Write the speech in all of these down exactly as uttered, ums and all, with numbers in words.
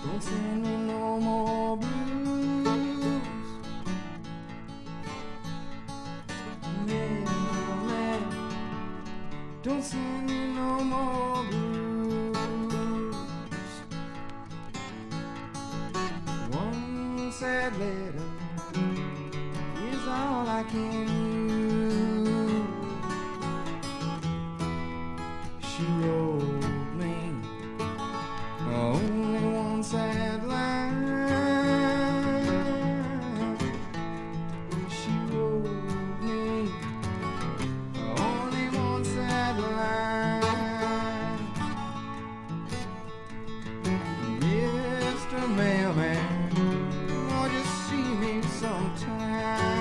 Don't send me no more blues. Yeah, man, don't send me no more blues. One sad letter is all I can use. She wrote me only one sad line. She wrote me only one sad line. Mister Mailman, won't you see me sometime?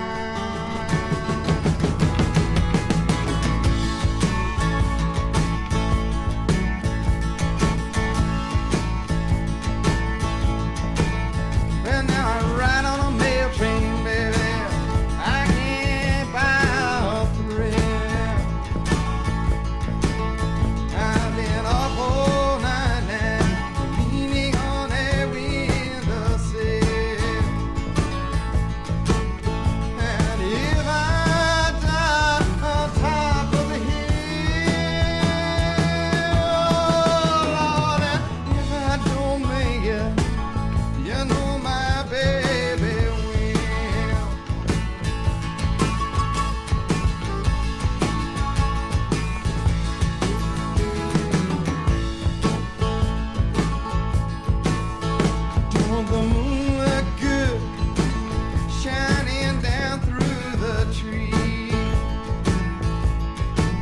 The moon look good shining down through the tree,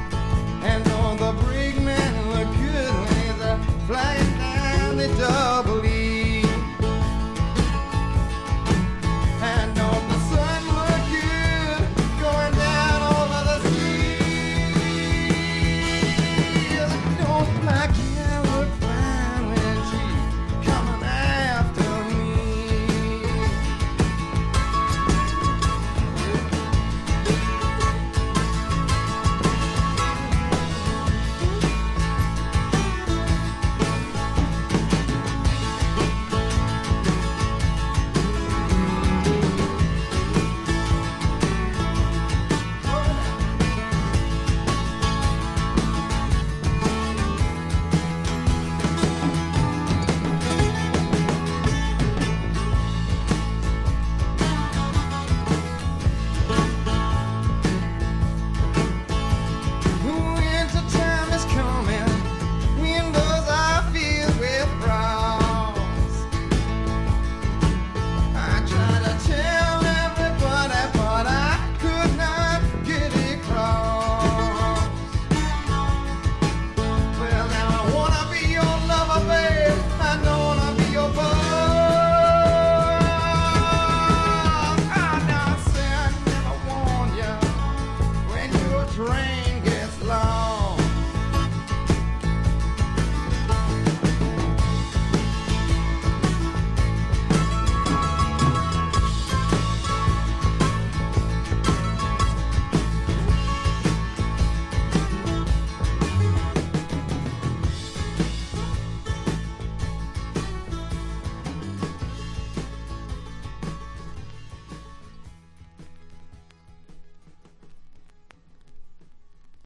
and all the brigmen look good when they're flying down the double